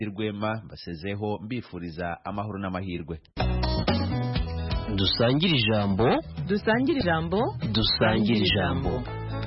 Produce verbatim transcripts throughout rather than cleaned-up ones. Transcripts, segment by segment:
Rwema basezeho mbifuriza amahoro n'amahirwe. Dusangire ijambo, dusangire ijambo, dusangire ijambo.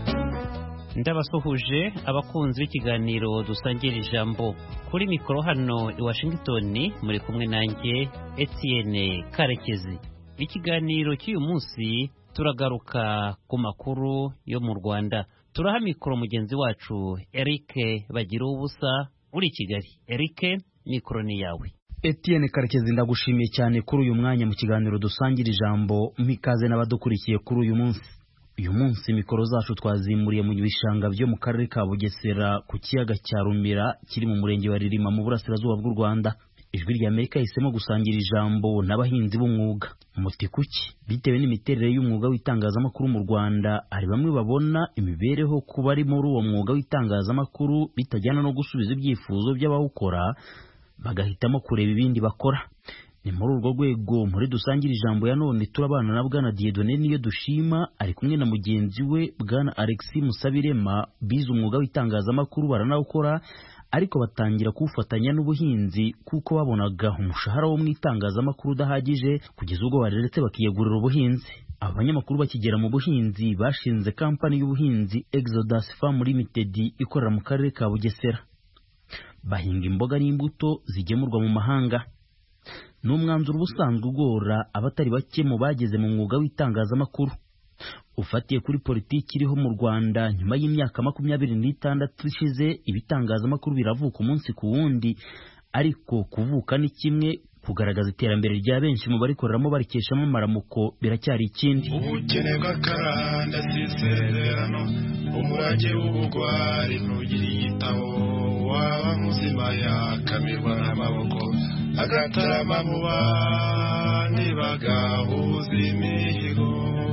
Ndabasuhuje abakunzi b'ikiganiro dusangira ijambo. Kuri mikoro hano i Washington muri kumwe nanjye Etienne Karekezi. Ikiganiro cy'uyu munsi turagaruka ku makuru yo mu Rwanda. Turaha mikoro mugenzi wacu Eric Bagira ubusa uri Kigali. Eric, mikoro ni yawe. Etienne Karekezi, ndagushimiye cyane kuri uyu mwanya mu kiganiro dusangira ijambo, mpikaze n'abadukurikiye kuri uyu munsi. Uyu munsi mikoro zacu twazimuriye mu bishanga byo mu karere ka Bugesera ku kiyaga cya Rumira kiri mu murenge wa Ririma mu burasirazuba bw'u Rwanda. Ijwi rya Amerika isemo gusangira ijambo n'abahinzi b'umwuga. Muti kuki? Bitewe n'imiterere y'umwuga w'itangazamakuru mu Rwanda, ari bamwe babona imibereho kuba ari muri uwo mwuga w'itangazamakuru bitajyana no gusubiza ibyifuzo by'abawukora, bagahitamo kureba ibindi bakora. Ni muri urwo rwego muri dusangira ijambo ya none turabana na Bwana Dieudonné Niyodushima ari kumwe na mugenzi we Bwana Alexis Musabirema, bize umwuga w'itangazamakuru baranawukora, ariko batangira kuwufatanya n'ubuhinzi kuko babonaga umushahara wo mu itangazamakuru udahagije kugeza ubwo bareretse bakiyegurira ubuhinzi. Abanyamakuru bakigera mu buhinzi bashinze kampani y'ubuhinzi Exodus Farm Limited ikorera mu karere ka Bugesera. Bahinga imboga n'imbuto zigemurwa mu mahanga. N'umwanzuro ubusanzwe ugora abatari bake mu bageze mu mwuga w'itangazamakuru. Ufatiye kuri politiki iriho mu Rwanda nyuma y'imyaka makumyabiri n'itandatu ishize, ibitangazamakuru biravuka umunsi ku wundi, ariko kuvuka ni kimwe, kugaragaza iterambere rya benshi mu barikoreramo barikeshamo amaramuko biracyari ikindi. Ubukene bw'akaranda sisezerano, umurage w'ubugwari ntugire igitabo, waba muzima yakamirwa n'amaboko, agatarama mu bandi bagahuza imihigo.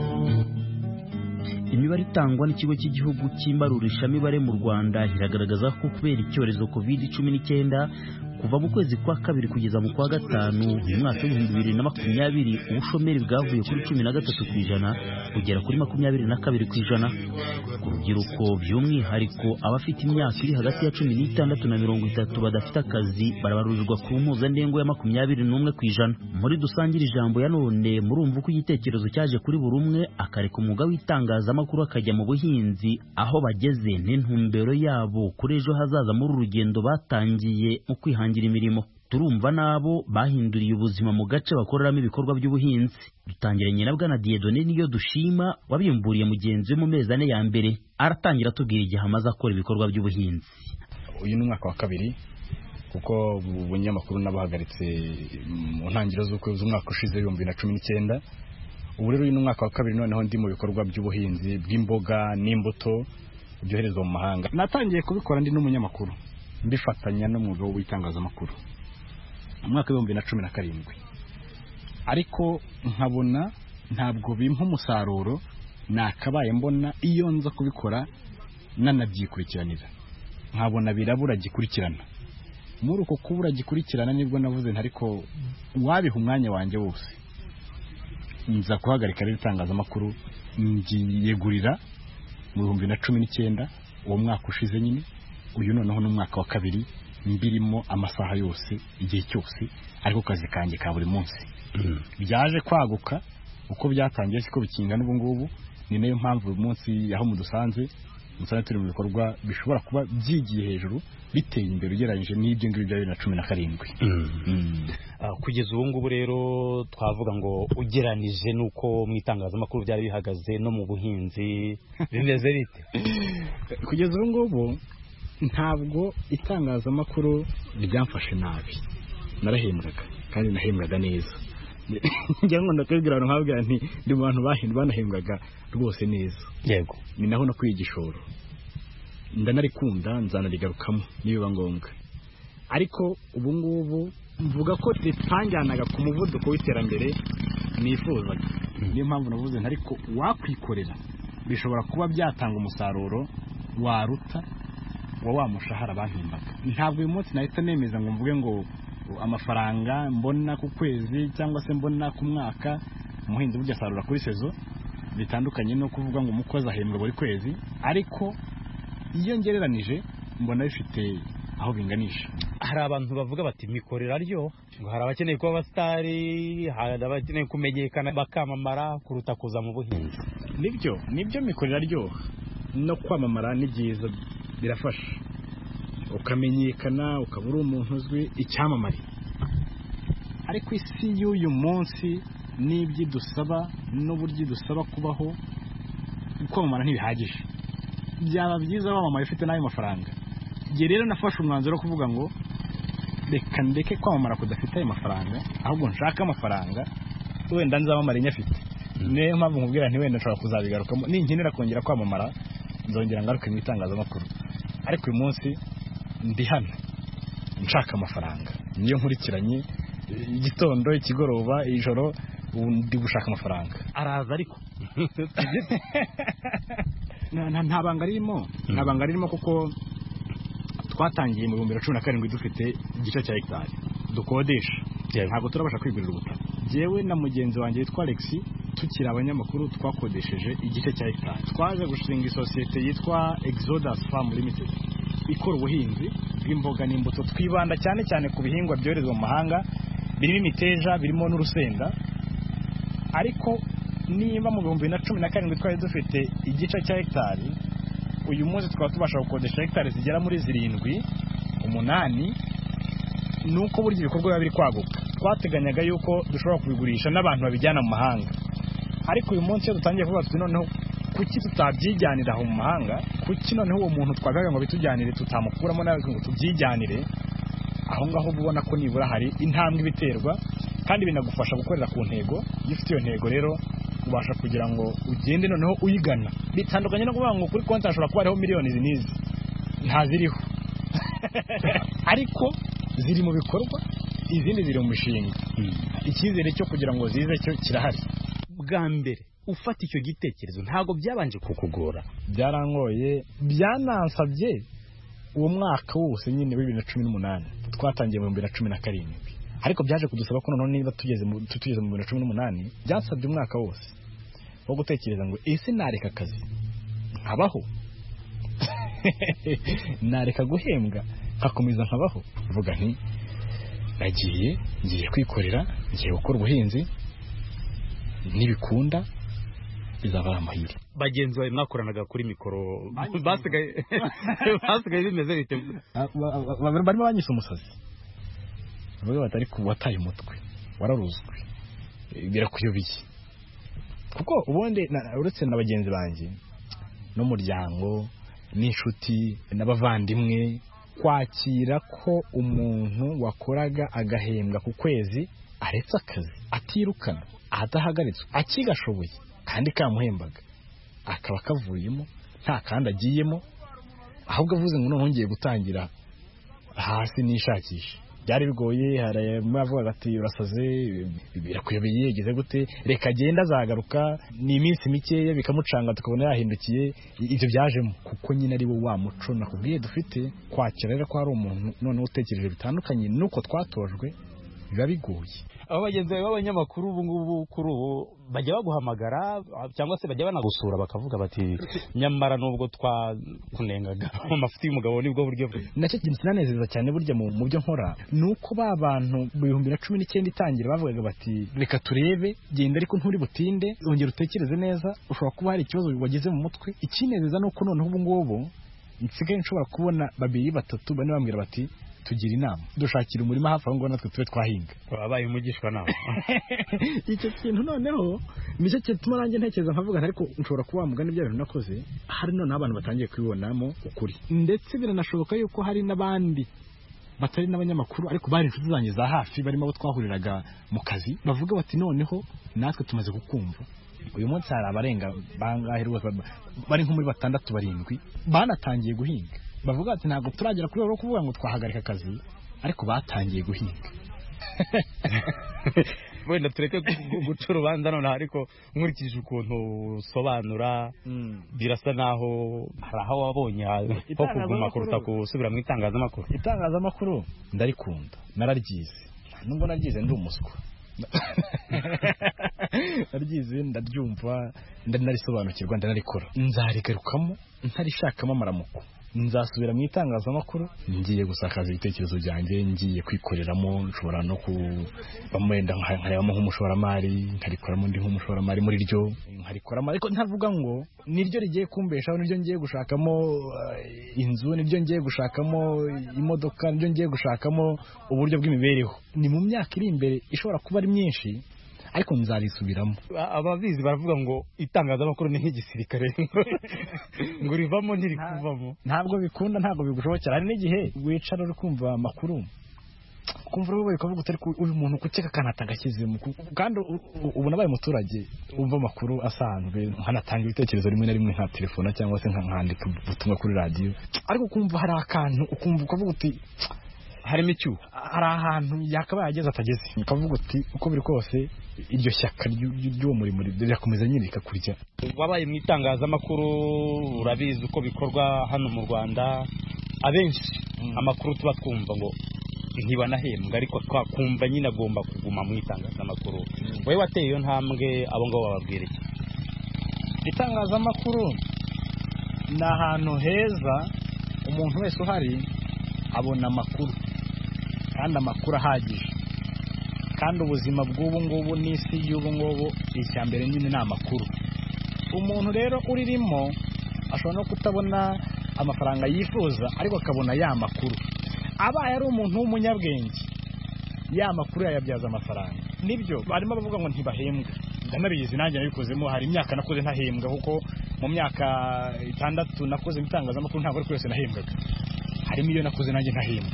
Imibare itangwa n'ikigo cy'igihugu cy'imbarurishamibare mu Rwanda iragaragaza ko kubera icyorezo covid cumi n'icyenda kuva mu kwezi kwa kabiri kugeza mu kwa gatanu mu mwaka w'ibihumbi bibiri na makumyabiri ubushomeri bwavuye kuri cumi na gatatu ku ijana kugera kuri makumyabiri na kabiri ku ijana. Ku rubyiruko by'umwihariko abafite imyaka iri hagati ya cumi n'itandatu na mirongo itatu badafite akazi barabarurirwa ku mpuzandengo ya makumyabiri n'umwe ku ijana. Muri dusangira ijambo ya none murumva uko igitekerezo cyaje kuri buri umwe akareka umwuga w'itangazamakuru akajya mu buhinzi, aho bageze n'intumbero yabo kuri ejo hazaza muri urugendo batangiye mu kwihangira imirimo. Turumva nabo bahinduriye ubuzima mu gace bakoreramo ibikorwa by'ubuhinzi. Dutangiranye na Bwana Dieudonné Niyodushima wabimburiye mugenzi we mu mezi ane ya mbere. Aratangira atubwira igihe amaze akora ibikorwa by'ubuhinzi. Uyu ni umwaka wa kabiri kuko ubunyamakuru nabahagaritse mu ntangiriro z'umwaka ushize ibihumbi bibiri na cumi n'icyenda. Ubu rero uyu ni umwaka wa kabiri noneho ndi mu bikorwa by'ubuhinzi bw'imboga n'imbuto byoherezwa mu mahanga. Natangiye kubikora ndi n'umunyamakuru mbifatanya n'umwuga w'itangazamakuru mu mwaka w'ibihumbi bibiri na cumi na karindwi, ariko nkabona ntabwo bimpa umusaruro nakabaye mbona iyo nza kubikora nanabyikurikiranira, nkabona birabura gikurikirana. Muri uko kubura gikurikirana nibwo navuze ntariko wabiha umwanya wanjye wose nza guhagarika rero itangazamakuru, ngiyegurira mu bihumbi bibiri na cumi n'icyenda uwo mwaka ushize nyine. Uyu noneho n'umwaka wa kabiri mbirimo amasaha yose igihe cyose, ariko kazi kanjye ka buri munsi. Byaje kwaguka uko byatangiye siko bikingana ubu ngubu. Ni nayo mpamvu uyu munsi aho mudusanze musanze turi mu bikorwa bishobora kuba byigiye hejuru biteye imbere ugereranyije n'ibyo ngibyo bya bibiri na cumi na karindwi. Kugeza ubu ngubu rero twavuga ngo ugeranije nuko mu itangazamakuru byari bihagaze no mu buhinzi bimeze bite? Kugeza ubu ngubu ntabwo itangazamakuru ryamfashe nabi, narahembwaga kandi nahembwaga neza. Njya ngo ndakabwira abantu nkabwira nti ndi mu bantu bahinda banahembwaga rwose neza. Yego, ni naho no kwigishoro ndanarikunda nzanarigarukamo niba ngombwa. Ariko ubu ngubu mvuga ko ritanjyanaga ku muvuduko w'iterambere nifuzaga. Niyo mpamvu navuze ntariko wakwikorera bishobora kuba byatanga umusaruro waruta wa wa mushahara bahimbaga. Ntabwo uyu munsi nahita nemeza ngo mvuge ngo amafaranga mbona ku kwezi cyangwa se mbona ku mwaka. Umuhinzi burya asarura kuri sezo, bitandukanye no kuvuga ngo umukozi ahembwa buri kwezi, ariko iyo ngereranije mbona bifite aho binganisha. hari abantu bavuga bati mikoro iraryoha, ngo hari abakeneye kuba abasitari, hari abakeneye kumenyekana bakamamara kuruta kuza mu buhinzi. Nibyo nibyo mikoro iraryoha no kwamamara ni byiza, birafasha ukamenyekana ukaba uri umuntu uzwi icyamamare. Ariko isi y'uyu munsi n'ibyo dusaba n'uburyo dusaba kubaho, kwamamara ntibihagije. Byaba byiza wamamaye ufite n'ayo mafaranga. Igihe rero nafashe umwanzuro wo kuvuga ngo reka ndeke kwamamara kudafite ayo mafaranga, ahubwo nshaka amafaranga wenda nzamamara inyafite. Niyo mpamvu nkubwira nti wenda nshobora kuzabigarukamo ninkenera kongera kwamamara, nzongera ngaruke mu itangazamakuru. Ariko uyu munsi ndi hano nshaka amafaranga, niyo nkurikiranye igitondo, ikigoroba, ijoro, ndi gushaka amafaranga. Araza ariko nta banga ririmo, nta banga ririmo kuko twatangiye mu bihumbi bibiri na cumi na karindwi dufite igice cya hegitari dukodesha, ntabwo turabasha kwigurira ubutaka. Jewe na mugenzi wanjye witwa Alex tukiri abanyamakuru twakodesheje igice cya hegitari. Twaje gushinga isosiyete yitwa Exodus Farm Limited ikora ubuhinzi bw'imboga n'imbuto, twibanda cyane cyane ku bihingwa byoherezwa mu mahanga, birimo imiteja, birimo n'urusenda. Ariko niba mu bihumbi bibiri na cumi na karindwi twari dufite igice cya hegitari, uyu munsi twaba tubasha gukodesha hegitari zigera muri zirindwi umunani, nuko burya ibikorwa biba biri kwaguka. Twateganyaga yuko dushobora kubigurisha n'abantu babijyana mu mahanga, ariko uyu munsi iyo dutangiye kuvuga tuti noneho kuki tutabyijyanira aho mu mahanga, kuki noneho uwo muntu twagaga ngo bitujyanire tutamukuramo nawe ngo tubyijyanire, aho ngaho ubona ko nibura hari intambwe ibiterwa kandi binagufasha gukorera ku ntego. Iyo ufite iyo ntego rero ubasha kugira ngo ugende noneho uyigana. Bitandukanye no kuvuga ngo kuri konti hashobora kuba hariho miliyoni izi n'izi, ntaziriho ariko ziri mu bikorwa, izindi ziri mu mishinga. Icyizere cyo kugira ngo zize cyo kirahari. Bwa mbere ufata icyo gitekerezo ntago byabanje kukugora? Byarangoye, byanansabye uwo mwaka wose nyine wa bibiri na cumi n'umunani. Twatangiye mu bibiri na cumi na karindwi, ariko byaje kudusaba ko noneho niba tugeze mu tugeze mu bibiri na cumi n'umunani, byasabye umwaka wose wo gutekereza ngo ese nareka akazi nkabaho, nareka guhembwa nkakomeza nkabaho. Vuga nti nagiye ngiye kwikorera, ngiye gukora ubuhinzi, nibikunda bizaba amahire. Bagenzi bawe mwakoranaga kuri mikoro basigaye basigaye bimeze bite? Barimo banyise umusazi, bavuga bati ariko wataye umutwe, wararuzwe, birakuyobeye. Kuko ubundi uretse na bagenzi banjye n'umuryango n'inshuti n'abavandimwe, kwakira ko umuntu wakoraga agahembwa ku kwezi aretse akazi, atirukana, adahagaritswe, akigashoboye kandi kamuhembaga, akaba kavuyemo nta kandi agiyemo, ahubwo avuze ngo none ngiye gutangira hasi nishakisha. Byari bigoye, haravuga ati urasaze, birakuyobeye, yegeze gute, reka agenda azagaruka, ni iminsi mikeya bikamucanga tukabona yahindukiye. Ibyo byajemo kuko nyine ari wo wa muco nakubwiye dufite, kwakira rero ko hari umuntu noneho utekereje bitandukanye nuko twatojwe, biba bigoye. Abo bagenzi bawe b'abanyamakuru ubu ngubu kuri ubu bajya baguhamagara cyangwa se bajya banagusura bakavuga bati nyamara nubwo twakunengaga amafuti y'umugabo nibwo buryo bwe? Nacyo kintu kinanezeza cyane burya mu byo nkora, nuko ba bantu mu bihumbi bibiri na cumi n'icyenda itangira bavugaga bati reka turebe, genda ariko nturi butinde, ongera utekereze neza, ushobora kuba hari ikibazo wagize mu mutwe. Ikinezeza nuko noneho ubu ngubu nsigaye nshobora kubona babiri batatu bane bambwira bati tugira inama, dushakira umurima hafi aho ngo natwe tube twahinga. Wabaye umugishwa nawe. Icyo kintu noneho nicyo gituma nanjye ntekereza nkavuga ariko nshobora kuba mugana ibyo bintu nakoze, hari noneho abantu batangiye kwibonamo ukuri. Ndetse biranashoboka yuko hari n'abandi batari n'abanyamakuru ariko bari inshuti zanjye za hafi, barimo abo twahuriraga mu kazi, bavuga bati noneho natwe tumaze kukumva. Uyu munsi hari abarenga bangahe bari nko muri batandatu barindwi banatangiye guhinga, bavuga ati ntabwo turagera kuri rero kuvuga ngo twahagarika akazi, ariko batangiye guhinga. Wenda tureke guca urubanza none, ariko nkurikije ukuntu usobanura birasa naho hari aho wabonye ho kuguma kuruta gusubira mu itangazamakuru. Itangazamakuru ndarikunda, nararyize, nubwo naryize ndi umuswa, naryize ndaryumva, ndanarisobanukirwa, ndanarikora, nzarigarukamo ntarishakamo amaramuko. nzasubira mu itangazamakuru ngiye gusakaza ibitekerezo byanjye ngiye kwikoreramo nshobora no kubamwenda nkaribamo nk'umushoramari nkarikoramo ndi nk'umushoramari muri ryo nkarikoramo ariko ntavuga ngo niryo rigiye kumbeshaho niryo ngiye gushakamo inzu niryo ngiye gushakamo imodoka niryo ngiye gushakamo uburyo bw'imibereho. Ni mu myaka iri imbere ishobora kuba ari myinshi ariko nzarisubiramo. Ababizi baravuga ngo itangazamakuru ni nk'igisirikare ngo rivamo ntirikuvamo. Ntabwo bikunda, ntabwo bigushobokera. Hari n'igihe wicara uri kumva amakuru kumva wowe ukavuga utari uyu muntu kuceka kanata gashyizemo kandi ubu nabaye umuturage umva amakuru asanzwe nkanatanga ibitekerezo rimwe na rimwe nka telefone cyangwa se nkandika ubutumwa kuri radio ariko kumva hari akantu ukumva ukavuga uti harimo icyo hari ahantu yakabaye ageze atageze ukavuga uti uko biri kose iryo shyaka ry'uwo murimo rirakomeza nyine rikakurya. Wabaye mu itangazamakuru urabizi uko bikorwa hano mu Rwanda abenshi amakuru tuba twumva ngo ntibanahembwa ariko twakumva nyine agomba kuguma mu itangazamakuru. Wowe wateye iyo ntambwe abo ngabo bababwira iki? Itangazamakuru ni ahantu heza umuntu wese uhari abona amakuru kandi amakuru ahagije kandi ubuzima bw'ubu ngubu n'isi y'ubu ngubu icya mbere nyine ni amakuru. Umuntu rero uririmo ashobora no kutabona amafaranga yifuza ariko akabona ya makuru. Abaye ari umuntu w'umunyabwenge ya makuru yayabyaza amafaranga. Nibyo barimo bavuga ngo ntibahembwa, ndanabizi nanjye nabikozemo. Hari imyaka nakoze ntahembwa kuko mu myaka itandatu nakoze ibitangazamakuru ntabwo ari kwese nahembwaga. Harimo iyo nakoze nanjye ntahembwa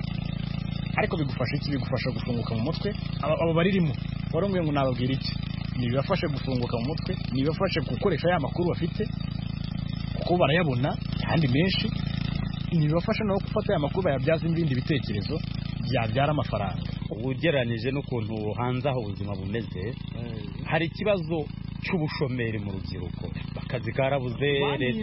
ariko bigufasha iki? Bigufasha gufunguka mu mutwe. Abo baririmo warongoye ngo nababwira iki? Nibafashe gufunguka mu mutwe, nibafashe gukoresha ya makuru bafite kuko barayabona kandi menshi, nibafashe no gufata ya makuru bayabyaza ibindi bitekerezo byabyara amafaranga. Ugeranije n'ukuntu hanze aho ubuzima bumeze, hari ikibazo cy'ubushomeri mu rubyiruko. Akazi karabuze,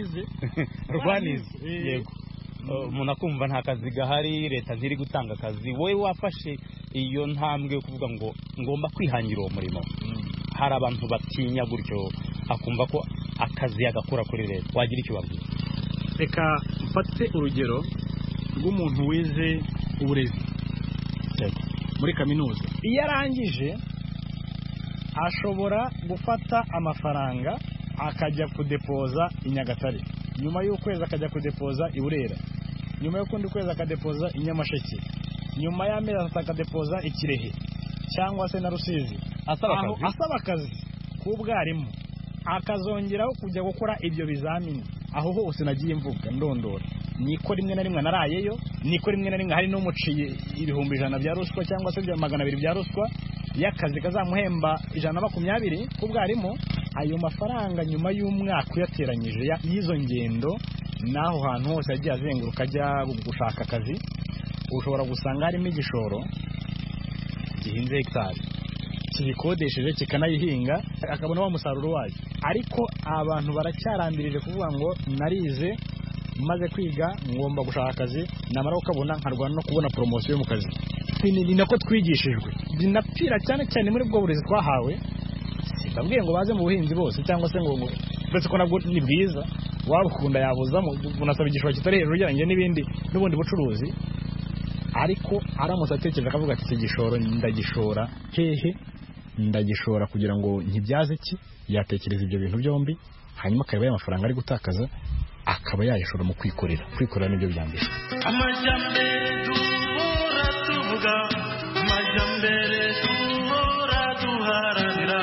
rwanize yego umuntu akumva nta kazi gahari, leta ntiri gutanga akazi. Wowe wafashe iyo ntambwe yo kuvuga ngo ngomba kwihangira uwo murimo. Hari abantu batinya gutyo akumva ko akazi yagakora kuri leta, wagira icyo babwira? Reka mfate urugero rw'umuntu wize uburezi muri kaminuza. Iyo arangije ashobora gufata amafaranga akajya kudepoza i Nyagatare, nyuma y'ukwezi akajya kudepoza i Burera, nyuma y'ukundi kwezi akadepoza i Nyamasheke, nyuma y'amezi atatu akadepoza i Kirehe cyangwa se na Rusizi, asaba akazi k'ubwarimu, akazongeraho kujya gukora ibyo bizamini. Aho hose nagiye mvuga ndondora, niko rimwe na rimwe narayeyo, niko rimwe na rimwe hari n'umuciye ibihumbi ijana bya ruswa cyangwa se bya magana abiri bya ruswa y'akazi kazamuhemba ijana na makumyabiri k'ubwarimu. Ayo mafaranga nyuma y'umwaka uyateranyije y'izo ngendo naho hantu hose yagiye azenguruka ajya gushaka akazi, ushobora gusanga harimo igishoro gihinze hegitari kibikodesheje kikanayihinga akabona wa musaruro wayo. Ariko abantu baracyarambirije kuvuga ngo narize maze kwiga ngomba gushaka akazi, namara ukabona nkarwana no kubona promosiyo mu kazi. Ni nako twigishijwe, binapfira cyane cyane muri bwo burezi twahawe. Ndabwiye ngo baze mu buhinzi bose cyangwa se ngo uretse ko nabwo ni bwiza wabukunda yabuzamo, unasaba igishoro kitari hejuru ugereranyije n'ibindi n'ubundi bucuruzi. Ariko aramutse atekereza akavuga ati iki gishoro ndagishora hehe, ndagishora kugira ngo nkibyaze iki, yatekereza ibyo bintu byombi hanyuma akaba y'amafaranga ari gutakaza akaba yayishora mu kwikorera. Kwikorera nibyo byambere. Amajyambere duhora tuvuga, amajyambere duhora duharanira,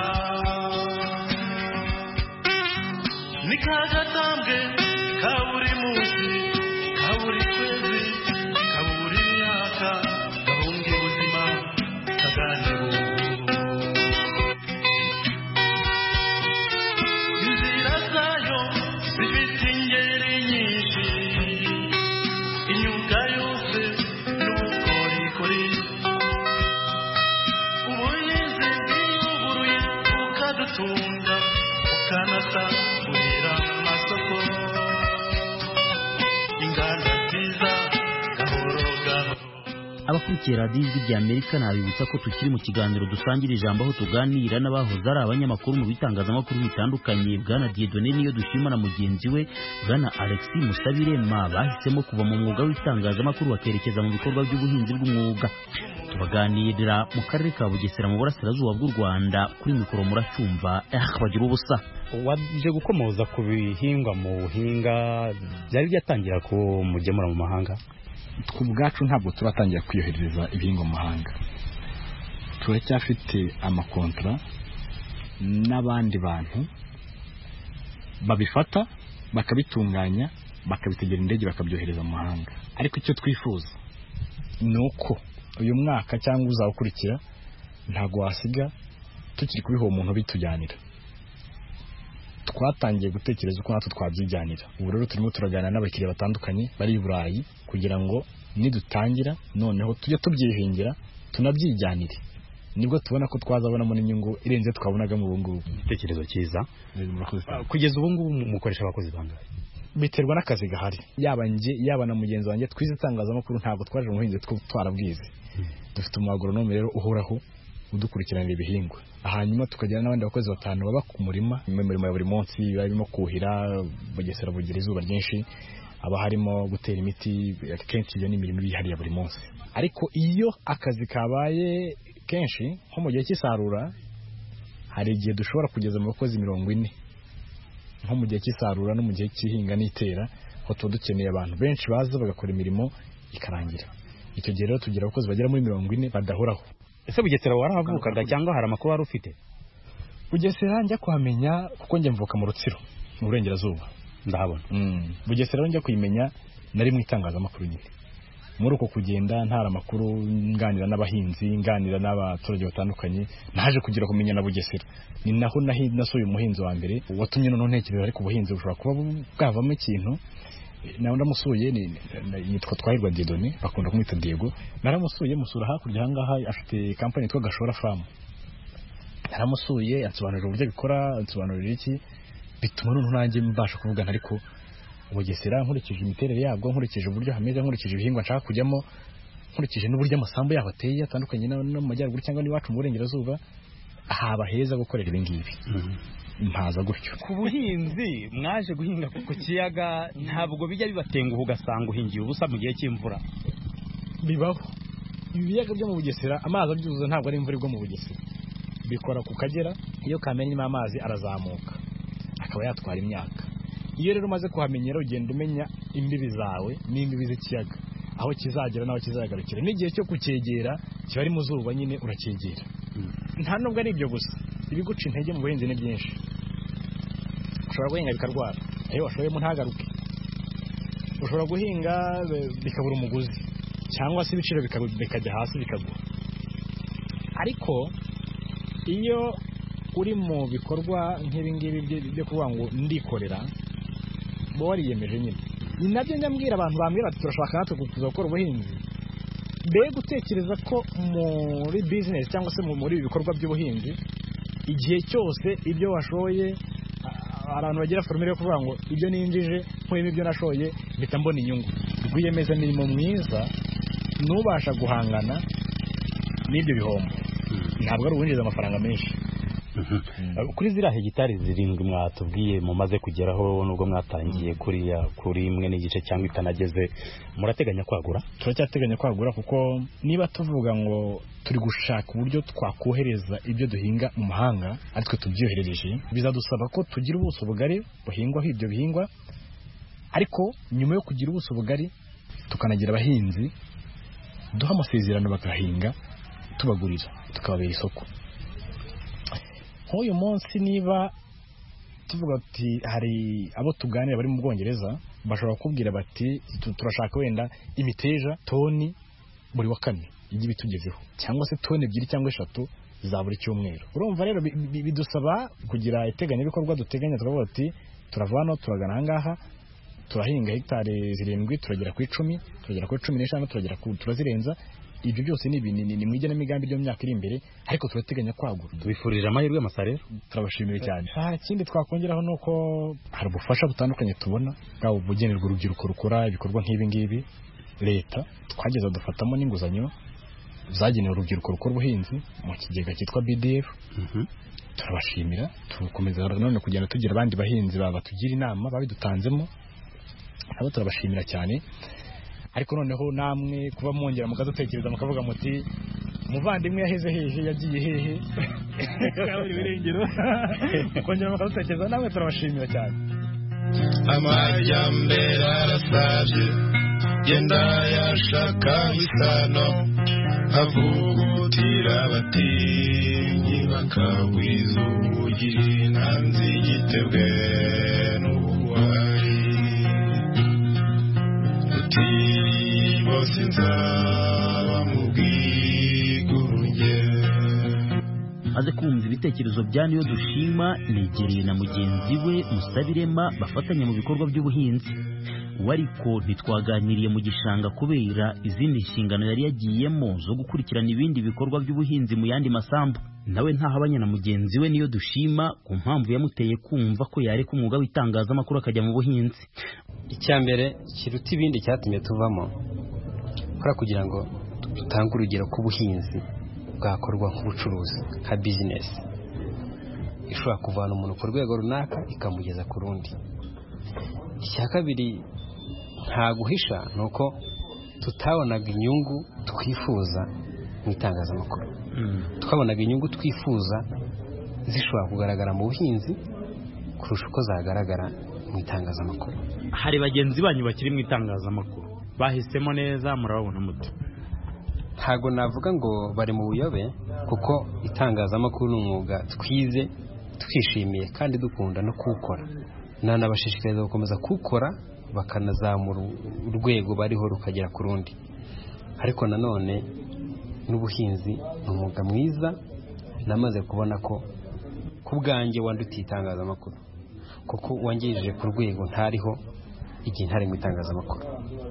ni kagatambwe ka buri munsi, ka buri kwezi, ka buri myaka, gahunga ubuzima kaganira. Inzira zayo zifite ingeri nyinshi, inyuga yose abakurikiye radiyo ijwi rya Amerika nabibutsa ko tukiri mu kiganiro dusangira ijambo aho tuganira n'abahoze ari abanyamakuru mu bitangazamakuru bitandukanye. Bwana Dieudonné niyo dushima na mugenzi we Bwana Alexis Musabirema bahisemo kuva mu mwuga w'itangazamakuru bakerekeza mu bikorwa by'ubuhinzi bw'umwuga. Tubaganirira mu karere ka Bugesera mu burasirazuba bw'u Rwanda. Kuri mikoro muracyumva eh bagira ubusa. Waje gukomoza ku bihingwa mu buhinga byari byatangira ko mugemura mu mahanga. Kubwacu ntabwo turatangira kwiyohereza ibihingwa mu mahanga. Turacyafite amakontra n'abandi bantu babifata bakabitunganya bakabitegera indege bakabyohereza mu mahanga. Ariko icyo twifuza nuko uyu mwaka cyangwa uzawukurikira ntago wasiga tukiri kubiho umuntu bitujyanira. Twatangiye gutekereza uko natwe twabyijyanira. Ubu rero turimo turaganira n'abakiriya batandukanye bari i Burayi kugira ngo nidutangira noneho tujye tubyihingira tunabyijyanire. Nibwo tubona ko twazabonamo n'inyungu irenze twabonaga mu bungubu. Igitekerezo cyiza. Kugeza ubu ngubu mukoresha abakozi bangahe? Biterwa n'akazi gahari. Yaba nje yaba na mugenzi wanjye twize itangazamakuru ntabwo twaje mu buhinzi twarabwize. Dufite umugronome rero uhoraho udukurikiranira ibihingwa. Hanyuma tukajyana n'abandi bakozi batanu baba ku murima imirimo ya buri munsi barimo kuhira Bugesera bugira izuba ryinshi aba harimo gutera imiti kenshi iyo ni imirimo ihari ya buri munsi. Ariko iyo akazi kabaye kenshi nko mu gihe cy'isarura hari igihe dushobora kugeza mu bakozi mirongo ine nko mu gihe cy'isarura no mu gihe cy'ihinga n'itera aho tuba dukeneye abantu benshi baza bagakora imirimo ikarangira. Icyo gihe rero tugira abakozi bagera muri mirongo ine badahoraho. Ese Bugesera warahavukaga cyangwa hari amakuru wari ufite? Bugesera njya kuhamenya kuko njye mvuka mu Rutsiro mu burengerazuba ndahabona. Mm. Bugesera njya kuyimenya nari mu itangazamakuru nyine. Muri uko kugenda ntara amakuru nganira n'abahinzi nganira n'abaturage batandukanye naje kugira kumenya na Bugesera. Ni naho nahi nasuye umuhinzi wa mbere watumye none ntekereza ariko ubuhinzi bushobora kuba bwavamo ikintu. Nawe ndamusuye ni yitwa Twahirwa Dieudonné bakunda kumwita Diego. Naramusuye musura hakurya hangaha afite company yitwa Gashora Farm. Naramusuye yansobanurira uburyo bikora ansobanurira iki bituma none nanjye mbasha kuvugana ariko Bugesera nkurikije imiterere yabwo nkurikije uburyo hameze nkurikije ibihingwa nshaka kujyamo nkurikije n'uburyo amasambu yabo ateye atandukanye no mu majyaruguru cyangwa n'iwacu mu burengerazuba haba heza gukorera ibi ngibi. Mpaza gutyo. Ku buhinzi mwaje guhinga ku kiyaga ntabwo bijya bibatenguha ugasanga uhingiye ubusa mu gihe cy'imvura. Bibaho. Ibiyaga byo mu Bugesera amazi abyuzuza ntabwo ari imvura igwa mu Bugesera. Bikora ku Kagera iyo kamenyemo amazi arazamuka akaba yatwara imyaka. Iyo rero umaze kuhamenyera ugenda umenya imbibi zawe n'imbibi z'ikiyaga aho kizagera naho kizagarukira. N'igihe cyo kucyegera kiba ari mu zuba nyine uracyegera. Nta nubwo ari ibyo gusa ibiguca intege mu buhinzi ni byinshi. Ushobora guhinga bikarwara ayo washoyemo ntagaruke. Ushobora guhinga bikabura umuguzi cyangwa se ibiciro bikajya hasi bikagwa. Ariko iyo uri mu bikorwa nk'ibi ngibi byo kuvuga ngo ndikorera bo wariyemeje nyine. Ni nabyo nyambwira abantu bambwira ati turashaka natwe kuza gukora ubuhinzi. Be gutekereza ko muri business cyangwa se muri ibikorwa by'ubuhinzi igihe cyose ibyo washoye abantu bagira formule yo kuvuga ngo ibyo ninjije nk'uko ibyo nashoye mpita mbona inyungu. Rwiyemeza mirimo mwiza nubasha guhangana n'ibyo bihombo. Ntabwo ari uwinjiza amafaranga menshi. Kuri ziriya hegitari zirindwi mwatubwiye mumaze kugeraho nubwo mwatangiye kuri ya kuri imwe n'igice cyangwa itanageze murateganya kwagura? Turacyateganya kwagura kuko niba tuvuga ngo turi gushaka uburyo twakohereza ibyo duhinga mu mahanga aritwe tubyoherereje bizadusaba ko tugira ubuso bugari buhingwaho ibyo bihingwa. Ariko nyuma yo kugira ubuso bugari tukanagira abahinzi duha amasezerano bagahinga tubagurira tukababera isoko. Uyu munsi niba tuvuga ati hari abo tuganira bari mu Bwongereza bashobora kubwira bati turashaka wenda imiteja toni buri wa kane igi bitugezeho cyangwa se toni ebyiri cyangwa eshatu za buri cyumweru. Urumva rero bidusaba kugira iteganya bikorwa duteganya tukavuga ati turavano turagana hangaha turahinga hectare zirindwi turagera ku icumi turagera ku cumi n'eshanu turagera ku turazirenza. Ibyo byose ni ni mwigena migambi byo myaka iri imbere ariko turateganya kwagura. Tubifurije amahirwe masare turabashimiye cyane. Ha kindi twakongeraho nuko hari ubufasha butandukanye tubona bwabo bugenerwa urubyiruko rukora ibikorwa nk'ibi ngibi. Leta twageza dufatamo n'inguzanyo zagenewe urubyiruko rukora ubuhinzi mu kigega cyitwa B D F. Turabashimira, tukomeza none kugenda tugira abandi bahinzi baba tugira inama babidutanzemo, abo turabashimira cyane. Ariko noneho namwe kuba mwongera mukadutekereza mukavuga muti umuvandimwe yaheze hehe yagiye hehe kabiri birengero kongera mukadutekereza, namwe turabashimira cyane. Amajyambere arasabye genda yashaka isano avugutira abatinyi bakagwiza ubugi nanzi igitebwe n'ubugwari uti bose nzaba mu bwigunge. maze kumva ibitekerezo bya Niyo Dushima, negereye na mugenzi we Musabirema bafatanya mu bikorwa by'ubuhinzi. Wariko ntitwaganiriye mu gishanga kubera izindi nshingano yari yagiyemo zo gukurikirana ibindi bikorwa by'ubuhinzi mu yandi masambu. Nawe ntahabanya na mugenzi we Niyo Dushima ku mpamvu yamuteye kumva ko yareka umwuga w'itangazamakuru akajya mu buhinzi. Icyambere kiruta ibindi cyatumye tuvamo kora kugira ngo dutange urugero ku buhinzi bwakorwa nk'ubucuruzi nka business ishobora kuvana umuntu ku rwego runaka ikamugeza ku rundi. Icya kabiri nta guhisha nuko tutabonaga inyungu twifuza mu itangazamakuru. Twabonaga inyungu twifuza zishobora kugaragara mu buhinzi kurusha uko zagaragara mu itangazamakuru. Hari bagenzi banyu bakiri mu itangazamakuru bahisemo neza, murabona muti? Ntago navuga ngo bari mu buyobe, kuko itangazamakuru ni umwuga twize twishimiye kandi dukunda no kuwukora. Nanabashishikariza gukomeza kuwukora bakanazamura urwego bariho rukagera ku rundi. Ariko nanone n'ubuhinzi ni umwuga mwiza, namaze kubona ko ku bwanjye wandutiye itangazamakuru, kuko wangirije ku rwego ntariho igihe ntari mu itangazamakuru.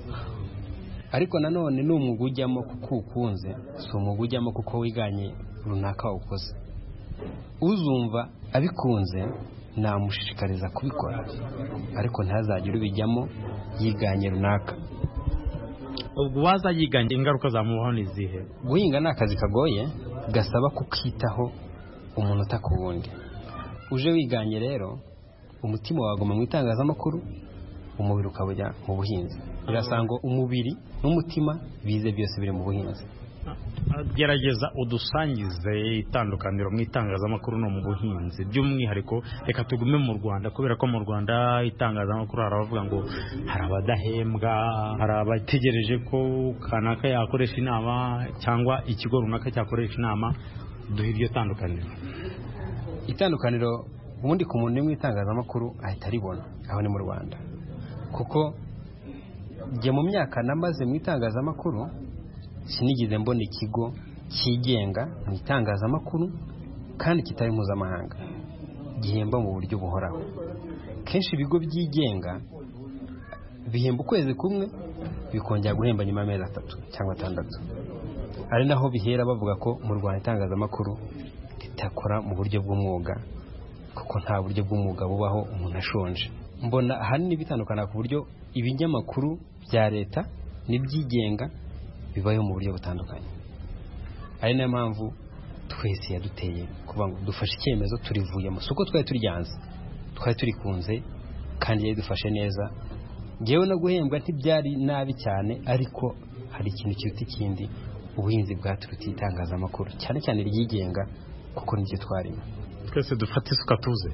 Ariko nanone ni umwuga ujyamo kuko ukunze, si umwuga ujyamo kuko wiganye runaka wawukoze. Uzumva abikunze namushishikariza kubikora, ariko ntazagire ubijyamo yiganye runaka. Ubwo waza yiganye ingaruka zamubaho ni zihe? Guhinga ni akazi kagoye gasaba kukitaho umuntu utakubundi. Uje wiganye rero umutima waguma mu itangazamakuru, umubiri ukabujya mu buhinzi. Birasanga umubiri n'umutima bize byose biri mu buhinzi. Gerageza udusangize itandukaniro mu itangazamakuru no mu buhinzi, by'umwihariko reka tugume mu Rwanda, kubera ko mu Rwanda itangazamakuru harabavuga ngo hari abadahembwa, hari abategereje ko kanaka yakoresha inama cyangwa ikigo runaka cyakoresha inama. Duhe iryo tandukaniro. Itandukaniro ubundi ku muntu mu itangazamakuru ahita ribona aho ni mu Rwanda, kuko nge mu myaka namaze mu itangazamakuru sinigeze mbona ikigo cyigenga mu itangazamakuru kandi kitari mpuzamahanga gihemba mu buryo buhoraho. Kenshi ibigo byigenga bihemba ukwezi kumwe bikongera guhemba nyuma y'amezi atatu cyangwa atandatu. Ari naho bihera bavuga ko mu Rwanda itangazamakuru ritakora mu buryo bw'umwuga, kuko nta buryo bw'umwuga bubaho umuntu ashonje. Mbona ahanini bitandukana ku buryo ibinyamakuru bya leta n'ibyigenga bibayeho mu buryo butandukanye. Ari nayo mpamvu twese yaduteye kuvuga ngo dufashe icyemezo turivuyemo, suko twari turyanze, twari turikunze kandi yari dufashe neza. Ngewe no guhembwa ntibyari nabi cyane, ariko hari ikintu kiruta ikindi, ubuhinzi bwaturutiye itangazamakuru cyane cyane ryigenga, kuko nibyo twarimo. Twese dufate isuka tuze.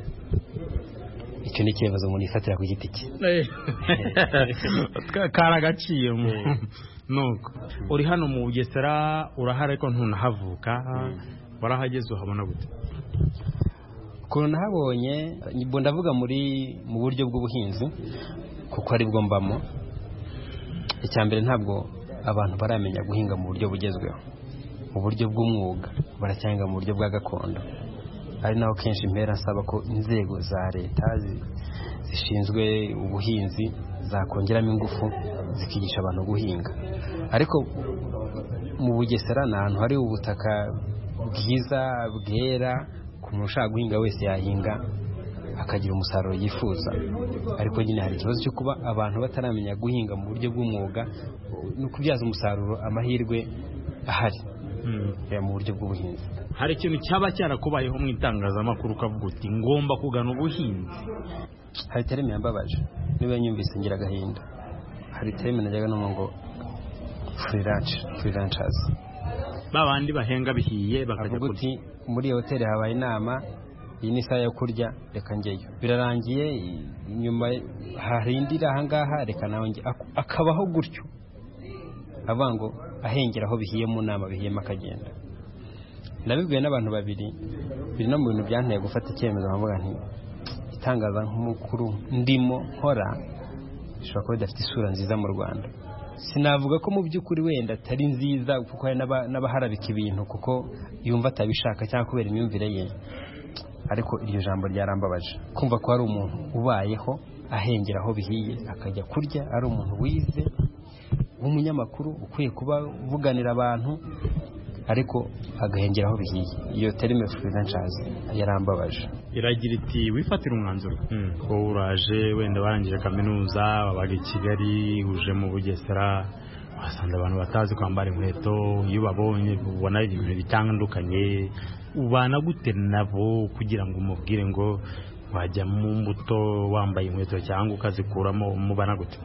Icyo ni ikibazo umuntu yifatira ku giti cye. Karagaciye mu nuko uri hano mu Bugesera, urahari ariko ntunahavuka, warahageze uhabona gute? Ko nahabonye nibwo ndavuga muri mu buryo bw'ubuhinzi, kuko ari bwo mbamo. Icyambere ntabwo abantu baramenya guhinga mu buryo bugezweho, mu buryo bw'umwuga, baracyahinga mu buryo bwa gakondo. Ari naho kenshi impera nsaba ko inzego za leta zishinzwe ubuhinzi zakongeramo ingufu zikigisha abantu guhinga. Ariko mu Bugesera ni ahantu hari ubutaka bwiza bwera, ku muntu ushaka guhinga wese yahinga akagira umusaruro yifuza. Ariko nyine hari ikibazo cyo kuba abantu bataramenya guhinga mu buryo bw'umwuga no kubyaza umusaruro amahirwe ahari. mu buryo bw'ubuhinzi. Hari ikintu cyaba cyarakubayeho mu itangazamakuru ukavuga uti ngomba kugana ubuhinzi? Hari terime yambabaje niba nyumvise ngira agahinda. Hari terime najyaga no ngo freelance freelancers, babandi bahenga bihiye bakajya kurya. Muri hoteli habaye inama, iyi ni isaha yo kurya, reka njyeyo. Birarangiye, nyuma harindira ahangaha, reka nawe njye. Akabaho gutyo avuga ngo ahengera aho bihiye mu nama bihiyemo akagenda. Nabibwiwe n'abantu babiri biri no mu bintu byanteye gufata icyemezo, nkavuga nti itangaza nk'umukuru ndimo nkora bishobora kuba bidafite isura nziza mu Rwanda. Sinavuga ko mu by'ukuri wenda atari nziza kuko hari n'abaharabika ibintu kuko yumva atabishaka cyangwa kubera imyumvire ye, ariko iryo jambo ryarambabaje kumva ko hari umuntu ubayeho ahengera aho bihiye akajya kurya, ari umuntu wize w'umunyamakuru ukwiye kuba vuganira abantu, ariko agahengera aho bihiye. Iyo terime freelancers yarambabaje. Iragira iti wifatira umwanzuro ko uraje wenda warangije kaminuza, wabaga i Kigali, uje mu Bugesera, wasanze abantu batazi kwambara inkweto, iyo babonye ubona ibintu bitandukanye, ubana gute nabo kugira ngo umubwire ngo wajya mu mbuto wambaye inkweto cyangwa ukazikuramo, umubana gute?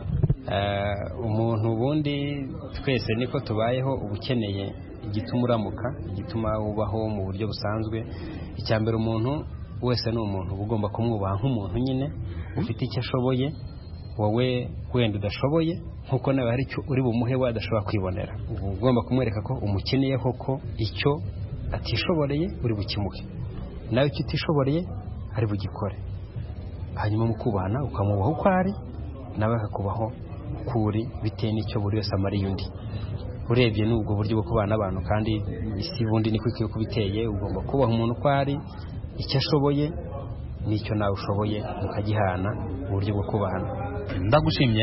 Umuntu ubundi twese niko tubayeho, ubukeneye igituma uramuka, igituma ubaho mu buryo busanzwe. Icyambere umuntu wese ni umuntu, ugomba kumwubaha nk'umuntu nyine ufite icyo ashoboye, wowe wenda udashoboye, nkuko nawe hari icyo uri bumuhe we adashobora kwibonera. Ugomba kumwereka ko umukeneye koko icyo atishoboreye uri bukimuhe, nawe icyo utishoboreye ari bugikore. Hanyuma mukubana ukamubaho uko ari, nawe akakubaho uko uri, bitewe n'icyo buri wese amariye undi. Urebye n'ubwo buryo bwo kubana n'abantu, kandi isi bundi niko ikwiye kubiteye. Ugomba kubaha umuntu uko ari, icyo ashoboye n'icyo nawe ushoboye mukagihana mu buryo bwo kubana. Ndagushimye,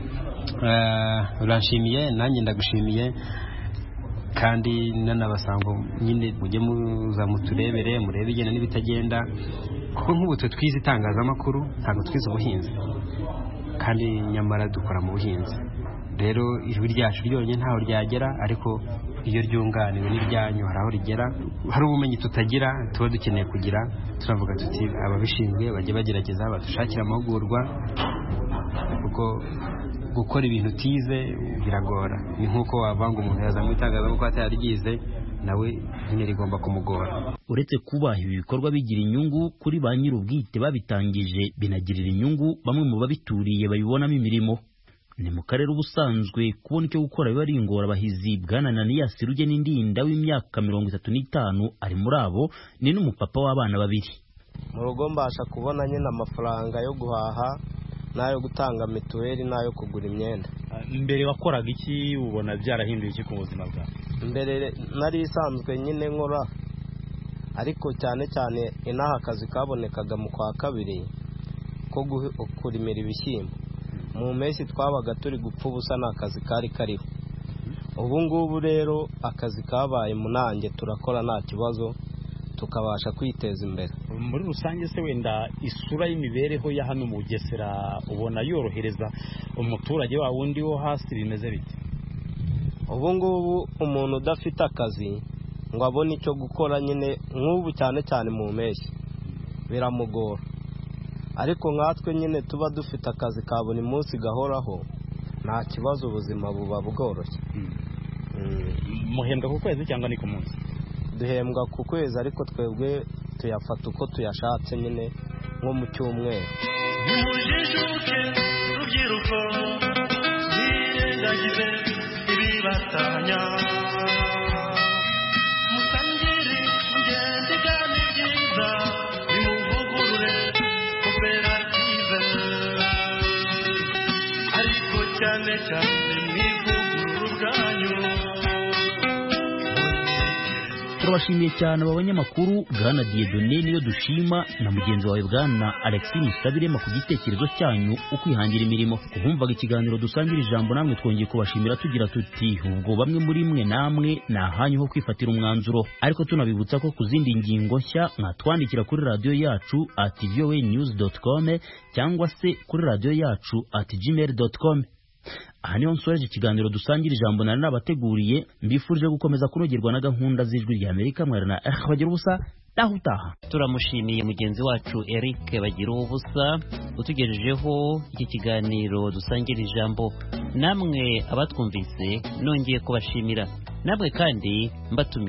uranshimiye nanjye ndagushimiye, kandi nanabasanga nyine mujye muza muturebere, murebe igenda n'ibitagenda, kuko nk'ubu twe twize itangazamakuru ntabwo twize ubuhinzi, kandi nyamara dukora mu buhinzi. Rero ijwi ryacu ryonyine ntaho ryagera, ariko iyo ryunganiwe n'iryanyu hari aho rigera. Hari ubumenyi tutagira tuba dukeneye kugira, turavuga tuti ababishinzwe bajye bagerageza badushakira amahugurwa, kuko gukora ibintu utize biragora. Ni nk'uko wavanga umuntu yaza mu itangazamakuru ataryize, nawe nyine rigomba kumugora. Uretse kuba ibi bikorwa bigira inyungu kuri ba nyir'ubwite babitangije, binagirira inyungu bamwe mu babituriye babibonamo imirimo. Ni mu karere ubusanzwe kubona icyo gukora biba ari ingorabahizi. Bwana Ananias Rugenindinda w'imyaka mirongo itatu n'itanu ari muri abo, ni n'umupapa w'abana babiri. Mu rugo mbasha kubona nyine amafaranga yo guhaha n'ayo gutanga mituweli n'ayo kugura imyenda. Mbere wakoraga iki? Ubona byarahinduye iki ku buzima bwawe? Mbere nari isanzwe nyine nkora, ariko cyane cyane inaha akazi kabonekaga mu kwa kabiri ko kurimira ibishyimbo. Mu mpeshyi twabaga turi gupfa ubusa, n'akazi kari kariho. Ubu ngubu rero akazi kabaye munange, turakora nta kibazo, tukabasha kwiteza imbere. Muri rusange se wenda isura y'imibereho ya hano mu Bugesera ubona yorohereza umuturage wa wundi wo hasi, bimeze bite? Ubu ngubu umuntu udafite akazi ngo abone icyo gukora nyine nk'ubu cyane cyane mu mpeshyi biramugora, ariko nkatwe nyine tuba dufite akazi ka buri munsi gahoraho, nta kibazo, ubuzima buba bworoshye. Muhembwa ku kwezi cyangwa ni ku munsi? Duhembwa ku kwezi, ariko twebwe tuyafata uko tuyashatse nyine nko mu cyumweru. Nimujijuke rubyiruko, mwirengagize ibibatanya, musangire ingendo igana ibyiza, nimuvugurure koperative, ariko cyane cyane mwivugurure ubwanyu. Turabashimiye cyane aba banyamakuru, Bwana Dieudonné niyo dushima na mugenzi wawe Bwana Alexis Musabirema ku gitekerezo cyanyu ukwihangira imirimo. Kubumvaga ikiganiro dusangira ijambo, namwe twongeye kubashimira tugira tuti ubwo bamwe muri mwe namwe nahanyu ho kwifatira umwanzuro, ariko tunabibutsa ko ku zindi ngingo nshya mwatwandikira kuri radio yacu at voa news dot com cyangwa se kuri radio yacu at gmail dot com. aha niho nsoreje ikiganiro dusangira ijambo nari nabateguriye, mbifurije gukomeza kunogerwa na gahunda z'ijwi rya Amerika. Mwari na eh bagira ubusa naho utaha. Turamushimiye mugenzi wacu Eric bagira ubusa utugejejeho iki kiganiro dusangira ijambo. Namwe abatwumvise nongeye kubashimira, namwe kandi mbatumiye